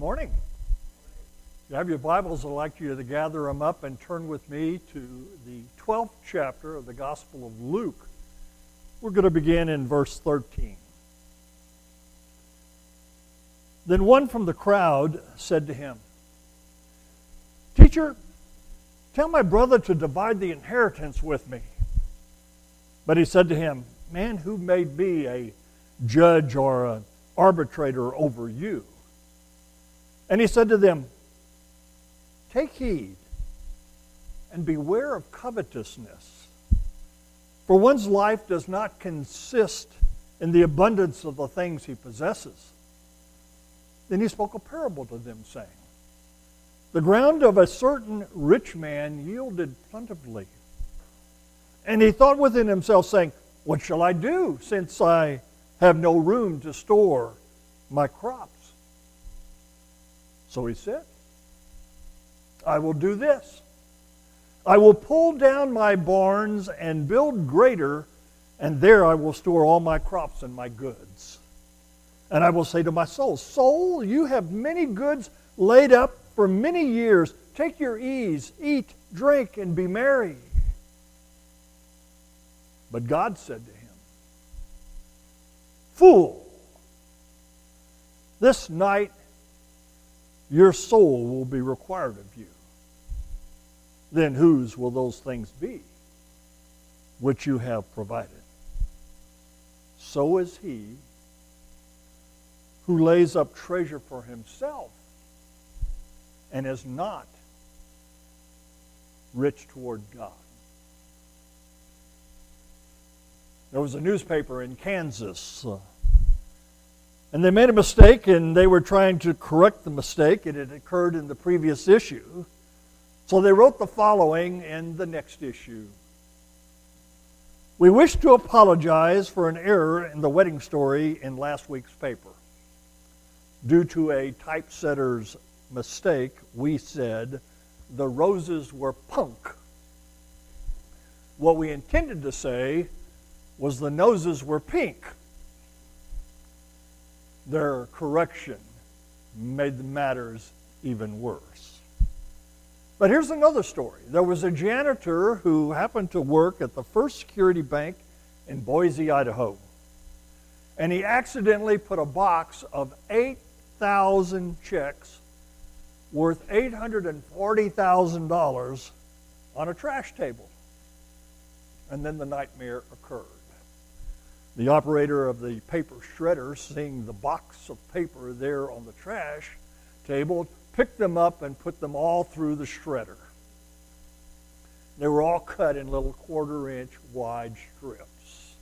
Morning. If you have your Bibles, I'd like you to gather them up and turn with me to the 12th chapter of the Gospel of Luke. We're going to begin in verse 13. Then one from the crowd said to him, "Teacher, tell my brother to divide the inheritance with me." But he said to him, "Man, who made me a judge or an arbitrator over you?" And he said to them, "Take heed and beware of covetousness, for one's life does not consist in the abundance of the things he possesses." Then he spoke a parable to them, saying, "The ground of a certain rich man yielded plentifully. And he thought within himself, saying, 'What shall I do, since I have no room to store my crops?' So he said, 'I will do this. I will pull down my barns and build greater, and there I will store all my crops and my goods. And I will say to my soul, Soul, you have many goods laid up for many years. Take your ease, eat, drink, and be merry.' But God said to him, 'Fool, this night your soul will be required of you. Then whose will those things be which you have provided? So is he who lays up treasure for himself and is not rich toward God.'" There was a newspaper in Kansas, and they made a mistake, and they were trying to correct the mistake. It had occurred in the previous issue. So they wrote the following in the next issue. "We wish to apologize for an error in the wedding story in last week's paper. Due to a typesetter's mistake, we said the roses were punk. What we intended to say was the noses were pink. Their correction made the matters even worse." But here's another story. There was a janitor who happened to work at the First Security Bank in Boise, Idaho. And he accidentally put a box of 8,000 checks worth $840,000 on a trash table. And then the nightmare occurred. The operator of the paper shredder, seeing the box of paper there on the trash table, picked them up and put them all through the shredder. They were all cut in little quarter-inch wide strips.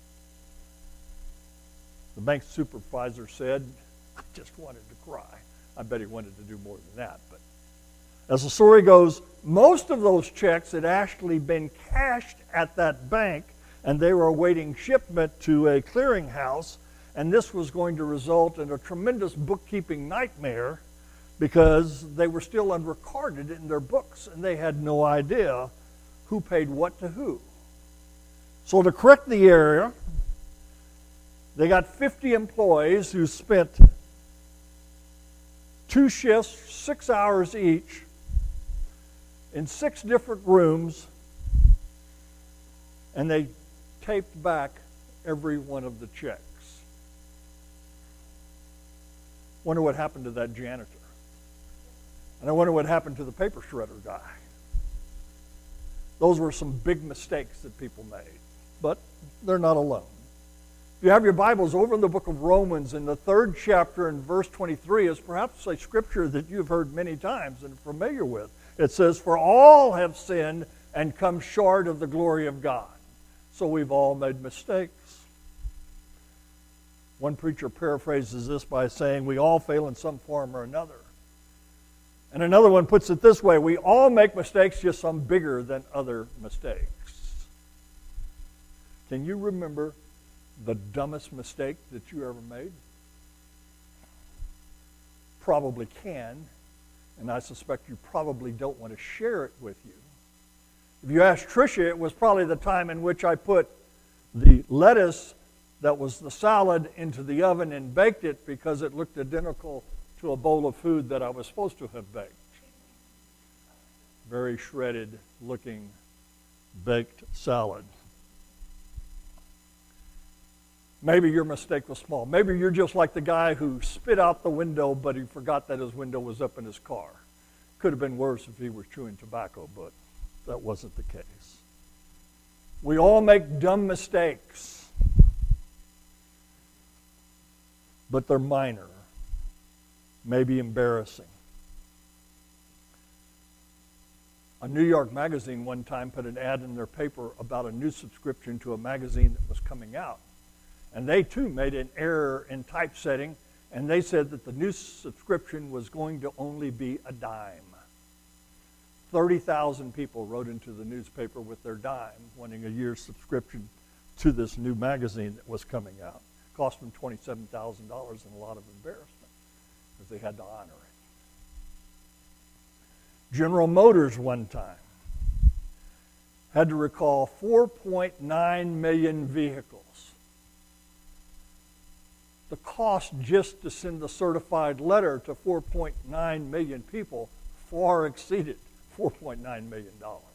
The bank supervisor said, "I just wanted to cry." I bet he wanted to do more than that. But as the story goes, most of those checks had actually been cashed at that bank, and they were awaiting shipment to a clearinghouse, and this was going to result in a tremendous bookkeeping nightmare because they were still unrecorded in their books, and they had no idea who paid what to who. So to correct the error, they got 50 employees who spent 2 shifts, 6 hours each, in 6 different rooms, and they taped back every one of the checks. Wonder what happened to that janitor. And I wonder what happened to the paper shredder guy. Those were some big mistakes that people made, but they're not alone. If you have your Bibles over in the book of Romans, in the 3rd chapter and verse 23 is perhaps a scripture that you've heard many times and are familiar with. It says, "For all have sinned and come short of the glory of God." So we've all made mistakes. One preacher paraphrases this by saying, "We all fail in some form or another." And another one puts it this way: "We all make mistakes, just some bigger than other mistakes." Can you remember the dumbest mistake that you ever made? Probably can, and I suspect you probably don't want to share it with you. If you ask Tricia, it was probably the time in which I put the lettuce that was the salad into the oven and baked it because it looked identical to a bowl of food that I was supposed to have baked. Very shredded looking baked salad. Maybe your mistake was small. Maybe you're just like the guy who spit out the window, but he forgot that his window was up in his car. Could have been worse if he was chewing tobacco, but that wasn't the case. We all make dumb mistakes, but they're minor, maybe embarrassing. A New York magazine one time put an ad in their paper about a new subscription to a magazine that was coming out. And they too made an error in typesetting, and they said that the new subscription was going to only be a dime. 30,000 people wrote into the newspaper with their dime, wanting a year's subscription to this new magazine that was coming out. It cost them $27,000 and a lot of embarrassment because they had to honor it. General Motors one time had to recall 4.9 million vehicles. The cost just to send the certified letter to 4.9 million people far exceeded $4.9 million.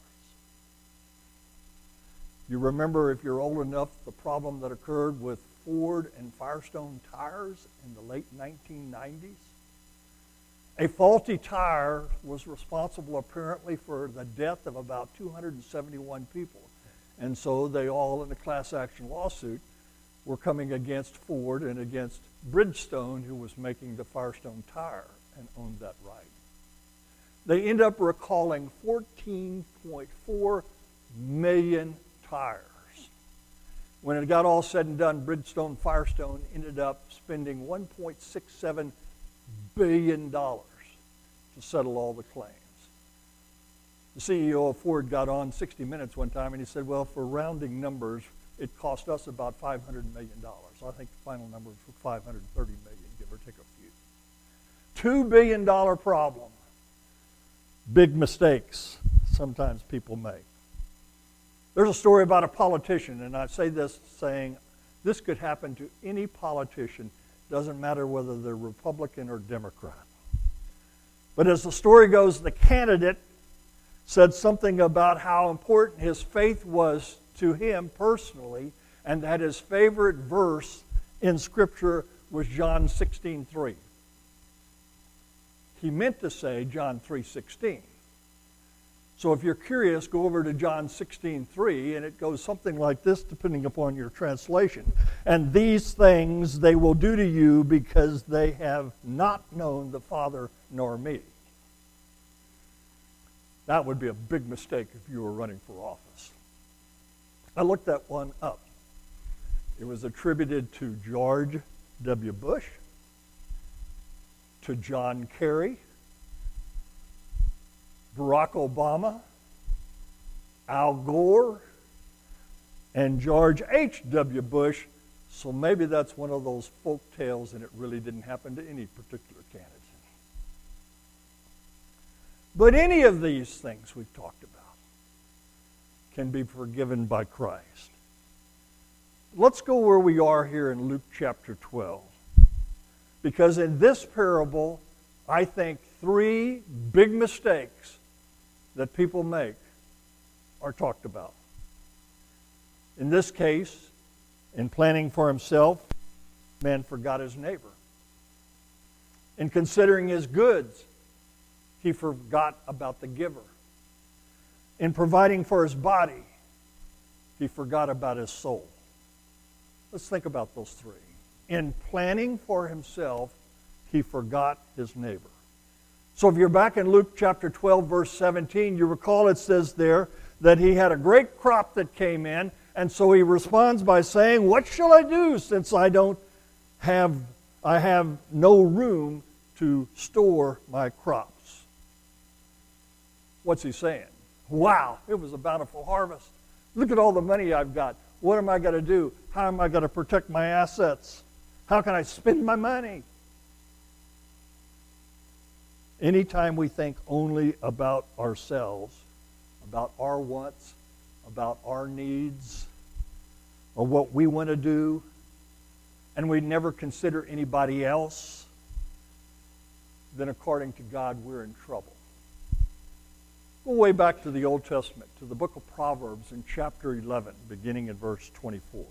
You remember, if you're old enough, the problem that occurred with Ford and Firestone tires in the late 1990s? A faulty tire was responsible apparently for the death of about 271 people. And so they all, in a class action lawsuit, were coming against Ford and against Bridgestone, who was making the Firestone tire and owned that right. They end up recalling 14.4 million tires. When it got all said and done, Bridgestone Firestone ended up spending $1.67 billion to settle all the claims. The CEO of Ford got on 60 Minutes one time and he said, well, for rounding numbers, it cost us about $500 million. I think the final number was $530 million, give or take a few. $2 billion problem. Big mistakes sometimes people make. There's a story about a politician, and I say this saying this could happen to any politician. Doesn't matter whether they're Republican or Democrat. But as the story goes, the candidate said something about how important his faith was to him personally, and that his favorite verse in Scripture was John 16:3. He meant to say John 3:16. So if you're curious, go over to John 16:3, and it goes something like this, depending upon your translation. And these things they will do to you because they have not known the Father nor me. That would be a big mistake if you were running for office. I looked that one up. It was attributed to George W. Bush, to John Kerry, Barack Obama, Al Gore, and George H.W. Bush. So maybe that's one of those folk tales and it really didn't happen to any particular candidate. But any of these things we've talked about can be forgiven by Christ. Let's go where we are here in Luke chapter 12. Because in this parable, I think three big mistakes that people make are talked about. In this case, in planning for himself, man forgot his neighbor. In considering his goods, he forgot about the giver. In providing for his body, he forgot about his soul. Let's think about those three. In planning for himself, he forgot his neighbor. So if you're back in Luke chapter 12, verse 17, you recall it says there that he had a great crop that came in, and so he responds by saying, what shall I do since I have no room to store my crops? What's he saying? Wow, it was a bountiful harvest. Look at all the money I've got. What am I going to do? How am I going to protect my assets? How can I spend my money? Anytime we think only about ourselves, about our wants, about our needs, or what we want to do, and we never consider anybody else, then according to God, we're in trouble. Go way back to the Old Testament, to the book of Proverbs in chapter 11, beginning in verse 24.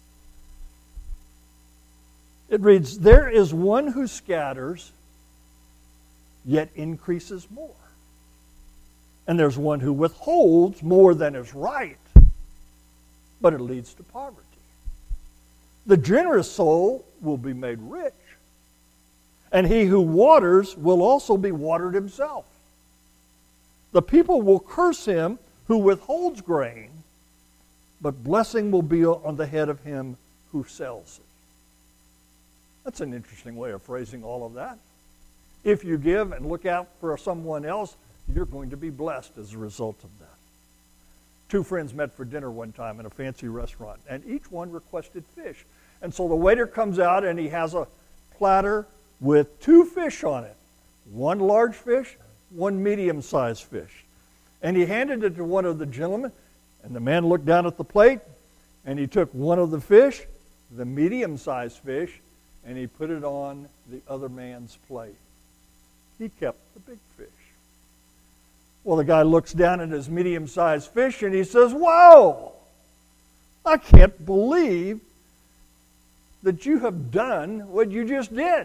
It reads, "There is one who scatters, yet increases more. And there's one who withholds more than is right, but it leads to poverty. The generous soul will be made rich, and he who waters will also be watered himself. The people will curse him who withholds grain, but blessing will be on the head of him who sells it." That's an interesting way of phrasing all of that. If you give and look out for someone else, you're going to be blessed as a result of that. Two friends met for dinner one time in a fancy restaurant, and each one requested fish. And so the waiter comes out and he has a platter with 2 fish on it. 1 large fish, 1 medium-sized fish. And he handed it to one of the gentlemen, and the man looked down at the plate, and he took one of the fish, the medium-sized fish, and he put it on the other man's plate. He kept the big fish. Well, the guy looks down at his medium-sized fish and he says, "Whoa! I can't believe that you have done what you just did."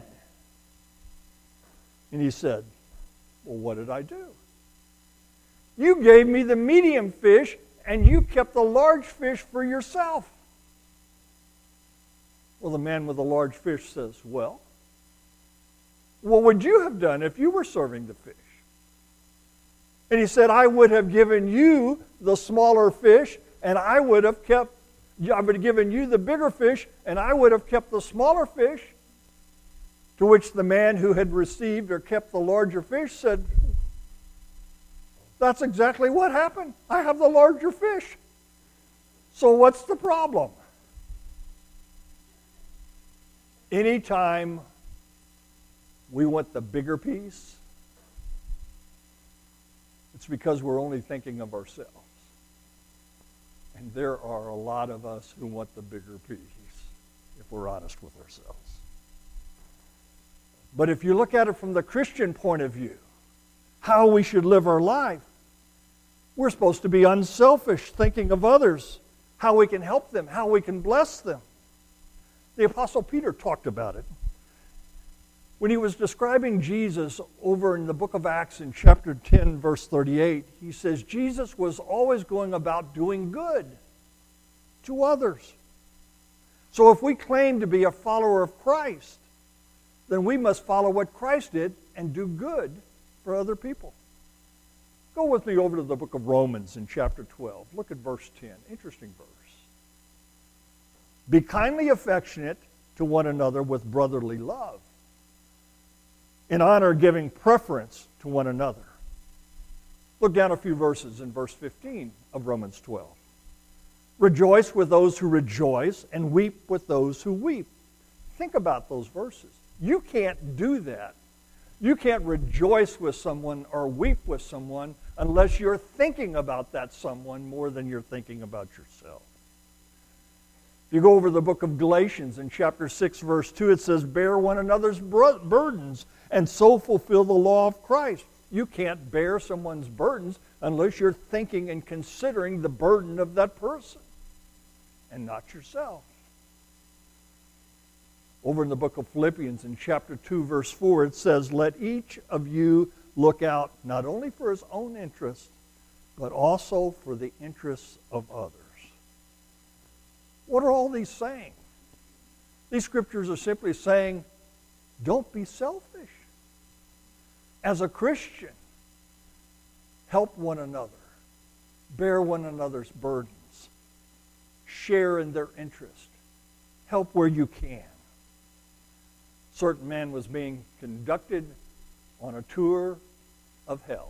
And he said, "Well, what did I do? You gave me the medium fish and you kept the large fish for yourself." Well, the man with the large fish says, "Well, what would you have done if you were serving the fish?" And he said, "I would have given you the smaller fish, and I would have given you the bigger fish, and I would have kept the smaller fish." To which the man who had received or kept the larger fish said, "That's exactly what happened. I have the larger fish. So what's the problem?" Anytime we want the bigger piece, it's because we're only thinking of ourselves. And there are a lot of us who want the bigger piece, if we're honest with ourselves. But if you look at it from the Christian point of view, how we should live our life, we're supposed to be unselfish, thinking of others, how we can help them, how we can bless them. The Apostle Peter talked about it. When he was describing Jesus over in the book of Acts in chapter 10, verse 38, he says, Jesus was always going about doing good to others. So if we claim to be a follower of Christ, then we must follow what Christ did and do good for other people. Go with me over to the book of Romans in chapter 12. Look at verse 10. Interesting verse. "Be kindly affectionate to one another with brotherly love, in honor giving preference to one another." Look down a few verses in verse 15 of Romans 12. "Rejoice with those who rejoice, and weep with those who weep." Think about those verses. You can't do that. You can't rejoice with someone or weep with someone unless you're thinking about that someone more than you're thinking about yourself. If you go over the book of Galatians in chapter 6, verse 2, it says, "Bear one another's burdens and so fulfill the law of Christ." You can't bear someone's burdens unless you're thinking and considering the burden of that person and not yourself. Over in the book of Philippians in chapter 2, verse 4, it says, "Let each of you look out not only for his own interest, but also for the interests of others." What are all these saying? These scriptures are simply saying, don't be selfish. As a Christian, help one another, bear one another's burdens, share in their interest, help where you can. A certain man was being conducted on a tour of hell.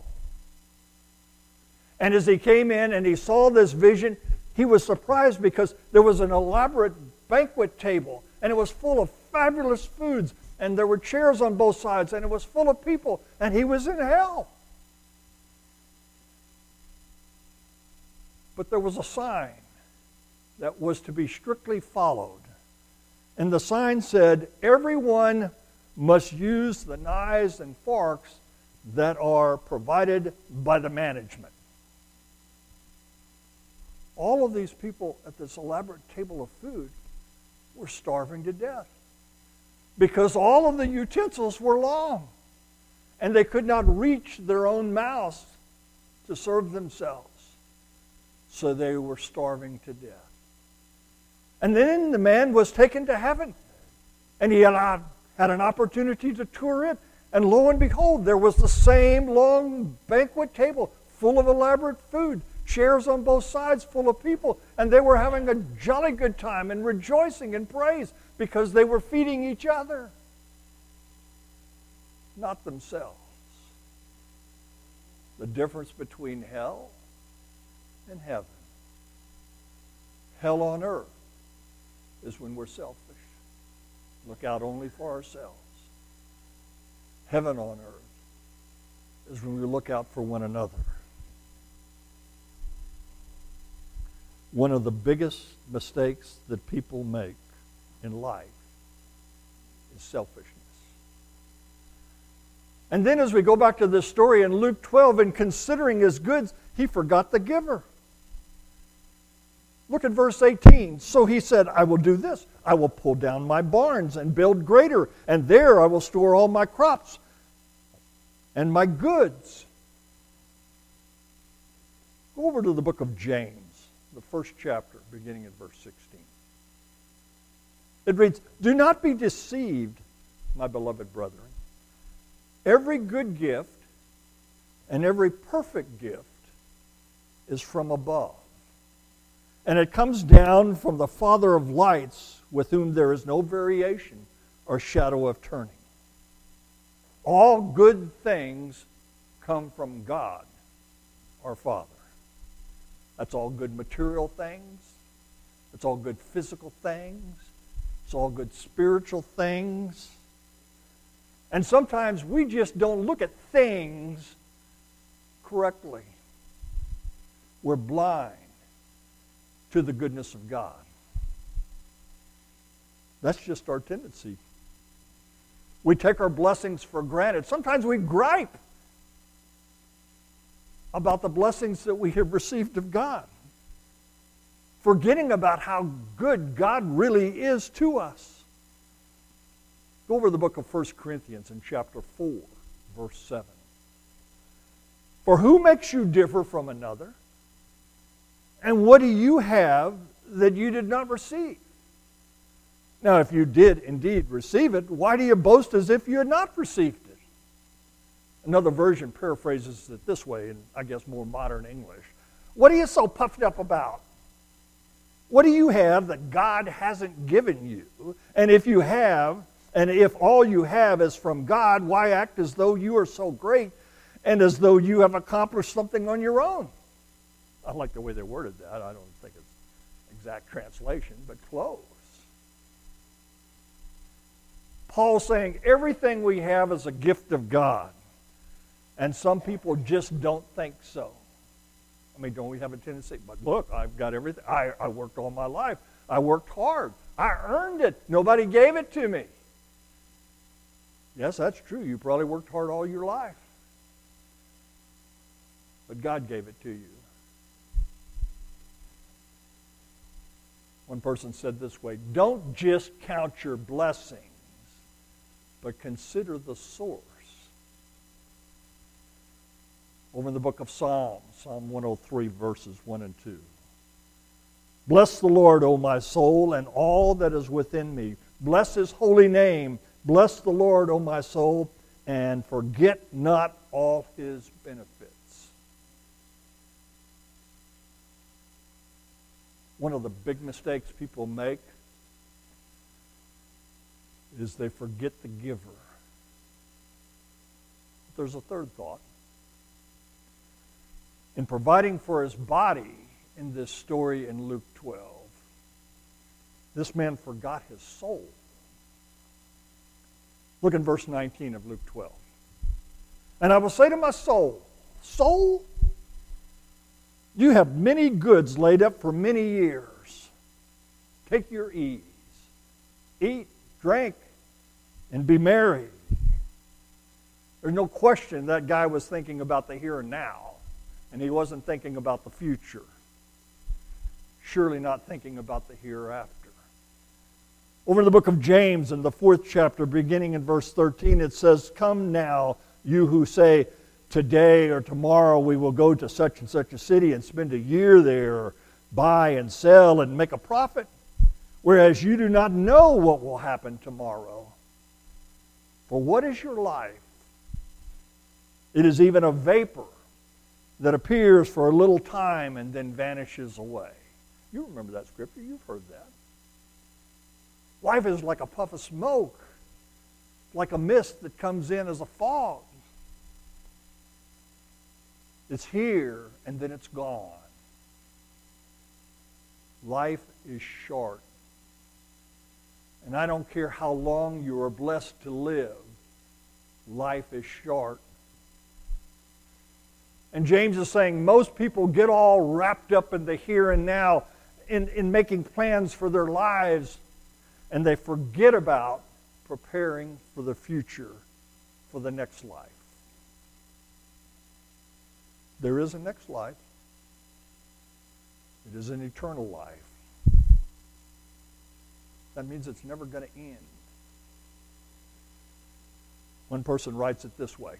And as he came in and he saw this vision, he was surprised because there was an elaborate banquet table, and it was full of fabulous foods, and there were chairs on both sides, and it was full of people, and he was in hell. But there was a sign that was to be strictly followed. And the sign said, "Everyone must use the knives and forks that are provided by the management. All of these people at this elaborate table of food were starving to death because all of the utensils were long and they could not reach their own mouths to serve themselves. So they were starving to death. And then the man was taken to heaven, and he had an opportunity to tour it. And lo and behold, there was the same long banquet table full of elaborate food, chairs on both sides full of people, and they were having a jolly good time and rejoicing and praise because they were feeding each other, not themselves. The difference between hell and heaven. Hell on earth is when we're selfish. Look out only for ourselves. Heaven on earth is when we look out for one another. One of the biggest mistakes that people make in life is selfishness. And then as we go back to this story in Luke 12, in considering his goods, he forgot the giver. Look at verse 18. So he said, I will do this. I will pull down my barns and build greater, and there I will store all my crops and my goods. Go over to the book of James, the first chapter, beginning at verse 16. It reads, do not be deceived, my beloved brethren. Every good gift and every perfect gift is from above. And it comes down from the Father of lights, with whom there is no variation or shadow of turning. All good things come from God, our Father. That's all good material things. It's all good physical things. It's all good spiritual things. And sometimes we just don't look at things correctly. We're blind to the goodness of God. That's just our tendency. We take our blessings for granted. Sometimes we gripe about the blessings that we have received of God, forgetting about how good God really is to us. Go over the book of 1 Corinthians in chapter 4, verse 7. For who makes you differ from another? And what do you have that you did not receive? Now, if you did indeed receive it, why do you boast as if you had not received it? Another version paraphrases it this way, in, I guess, more modern English. What are you so puffed up about? What do you have that God hasn't given you? And if you have, and if all you have is from God, why act as though you are so great and as though you have accomplished something on your own? I like the way they worded that. I don't think it's exact translation, but close. Paul's saying everything we have is a gift of God. And some people just don't think so. I mean, don't we have a tendency? But look, I've got everything. I worked all my life. I worked hard. I earned it. Nobody gave it to me. Yes, that's true. You probably worked hard all your life. But God gave it to you. One person said this way, don't just count your blessings, but consider the source. Over in the book of Psalms, Psalm 103, verses 1 and 2. Bless the Lord, O my soul, and all that is within me. Bless his holy name. Bless the Lord, O my soul, and forget not all his benefits. One of the big mistakes people make is they forget the giver. But there's a third thought. In providing for his body in this story in Luke 12, this man forgot his soul. Look in verse 19 of Luke 12. And I will say to my soul, soul, you have many goods laid up for many years. Take your ease. Eat, drink, and be merry. There's no question that guy was thinking about the here and now, and he wasn't thinking about the future. Surely not thinking about the hereafter. Over in the book of James, in the 4th chapter, beginning in verse 13, it says, "Come now, you who say, today or tomorrow we will go to such and such a city and spend a year there, or buy and sell and make a profit, whereas you do not know what will happen tomorrow. For what is your life? It is even a vapor that appears for a little time and then vanishes away." You remember that scripture. You've heard that. Life is like a puff of smoke, like a mist that comes in as a fog. It's here and then it's gone. Life is short. And I don't care how long you are blessed to live, life is short. And James is saying most people get all wrapped up in the here and now, in making plans for their lives, and they forget about preparing for the future, for the next life. There is a next life. It is an eternal life. That means it's never going to end. One person writes it this way.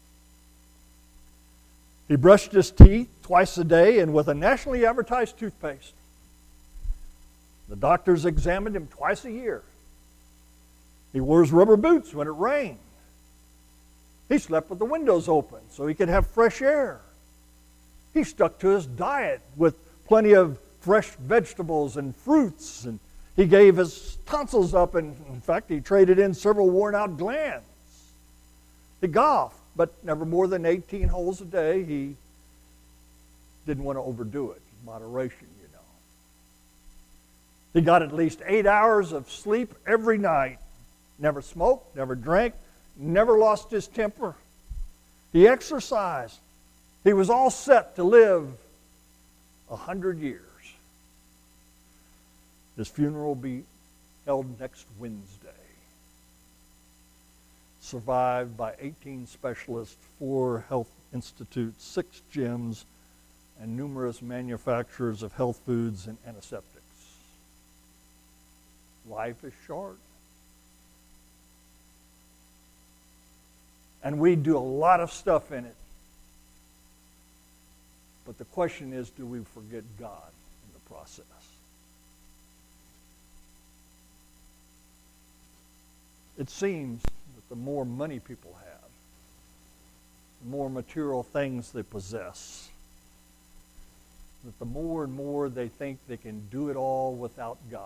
He brushed his teeth twice a day and with a nationally advertised toothpaste. The doctors examined him twice a year. He wore his rubber boots when it rained. He slept with the windows open so he could have fresh air. He stuck to his diet with plenty of fresh vegetables and fruits, and he gave his tonsils up, and in fact, he traded in several worn-out glands. He golfed, but never more than 18 holes a day. He didn't want to overdo it. Moderation, you know. He got at least 8 hours of sleep every night. Never smoked, never drank, never lost his temper. He exercised. He was all set to live 100 years. His funeral will be held next Wednesday. Survived by 18 specialists, 4 health institutes, 6 gyms, and numerous manufacturers of health foods and antiseptics. Life is short. And we do a lot of stuff in it. But the question is, do we forget God in the process? It seems that the more money people have, the more material things they possess, that the more and more they think they can do it all without God.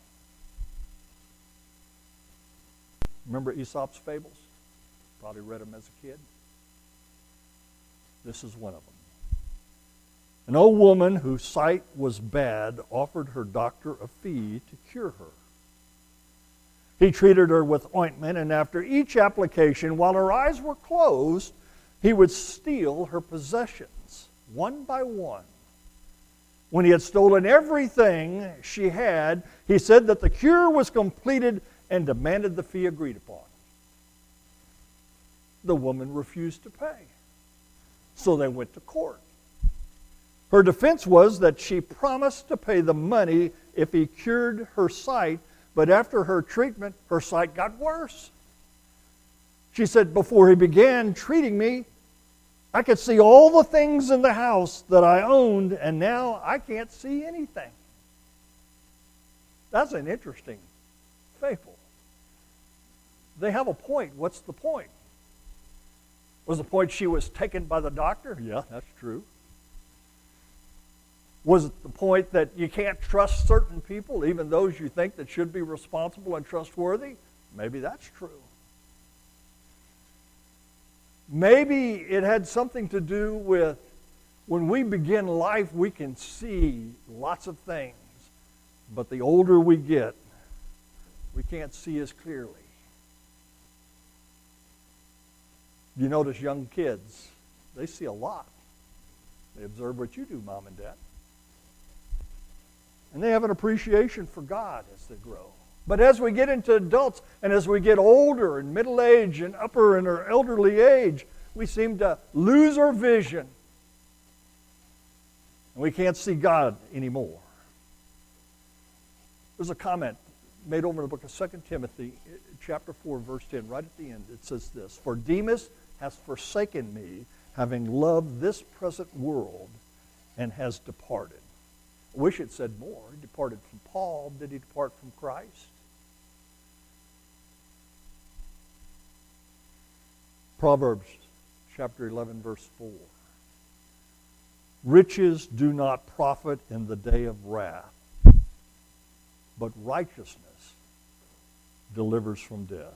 Remember Aesop's fables? Probably read them as a kid. This is one of them. An old woman whose sight was bad offered her doctor a fee to cure her. He treated her with ointment, and after each application, while her eyes were closed, he would steal her possessions, one by one. When he had stolen everything she had, he said that the cure was completed and demanded the fee agreed upon. The woman refused to pay, so they went to court. Her defense was that she promised to pay the money if he cured her sight, but after her treatment, her sight got worse. She said, before he began treating me, I could see all the things in the house that I owned, and now I can't see anything. That's an interesting fable. They have a point. What's the point? Was the point she was taken by the doctor? Yeah, that's true. Was it the point that you can't trust certain people, even those you think that should be responsible and trustworthy? Maybe that's true. Maybe it had something to do with when we begin life, we can see lots of things, but the older we get, we can't see as clearly. You notice young kids, they see a lot. They observe what you do, Mom and Dad. And they have an appreciation for God as they grow. But as we get into adults and as we get older and middle age and upper in our elderly age, we seem to lose our vision. And we can't see God anymore. There's a comment made over in the book of 2 Timothy, chapter 4, verse 10, right at the end. It says this, "For Demas has forsaken me, having loved this present world, and has departed." I wish it said more. He departed from Paul. Did he depart from Christ? Proverbs chapter 11, verse 4. "Riches do not profit in the day of wrath, but righteousness delivers from death."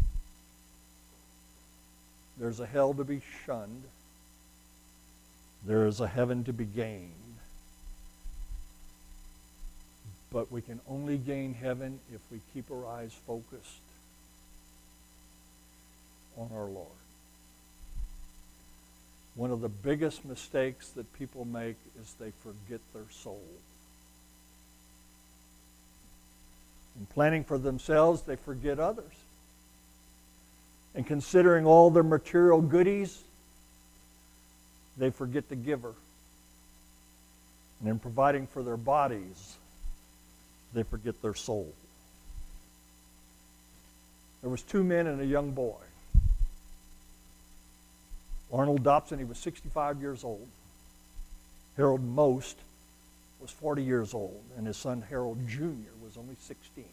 There's a hell to be shunned. There is a heaven to be gained. But we can only gain heaven if we keep our eyes focused on our Lord. One of the biggest mistakes that people make is they forget their soul. In planning for themselves, they forget others. And considering all their material goodies, they forget the giver. And in providing for their bodies, they forget their soul. There was 2 men and a young boy. Arnold Dobson, he was 65 years old. Harold Most was 40 years old, and his son Harold Jr. was only 16.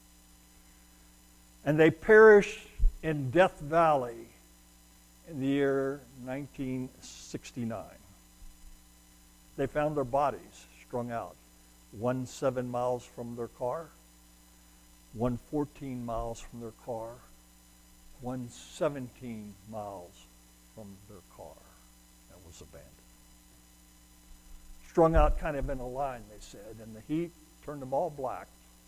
And they perished in Death Valley in the year 1969. They found their bodies strung out, one 7 miles from their car, one 14 miles from their car, one 17 miles from their car that was abandoned. Strung out kind of in a line, they said, and the heat turned them all black.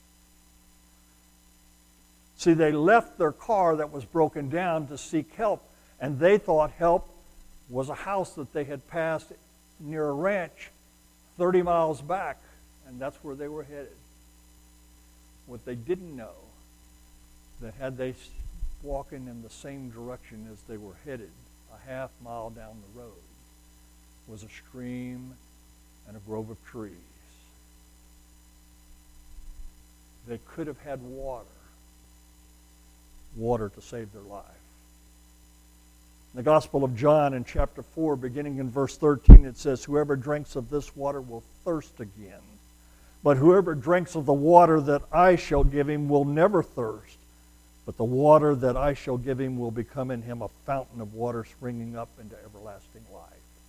See, they left their car that was broken down to seek help, and they thought help was a house that they had passed near a ranch 30 miles back, and that's where they were headed. What they didn't know, that had they walking in the same direction as they were headed, a half mile down the road, was a stream and a grove of trees. They could have had water to save their life. In the Gospel of John in chapter 4, beginning in verse 13, it says, "Whoever drinks of this water will thirst again. But whoever drinks of the water that I shall give him will never thirst. But the water that I shall give him will become in him a fountain of water springing up into everlasting life."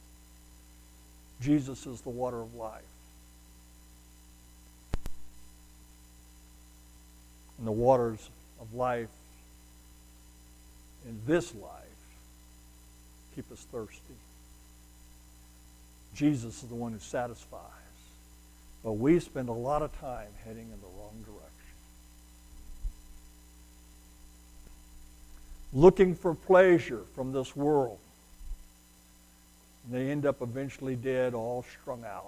Jesus is the water of life. And the waters of life in this life keep us thirsty. Jesus is the one who satisfies. But we spend a lot of time heading in the wrong direction. Looking for pleasure from this world. And they end up eventually dead, all strung out.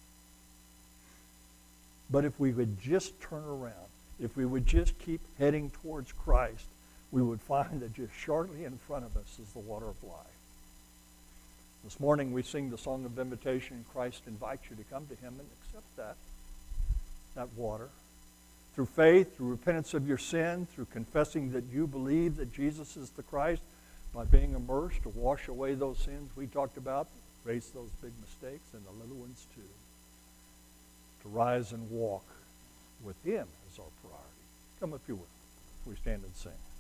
But if we would just turn around, if we would just keep heading towards Christ, we would find that just shortly in front of us is the water of life. This morning we sing the song of invitation. Christ invites you to come to him and accept that water. Through faith, through repentance of your sin, through confessing that you believe that Jesus is the Christ, by being immersed to wash away those sins we talked about, erase those big mistakes and the little ones too. To rise and walk with him as our priority. Come if you will. We stand and sing.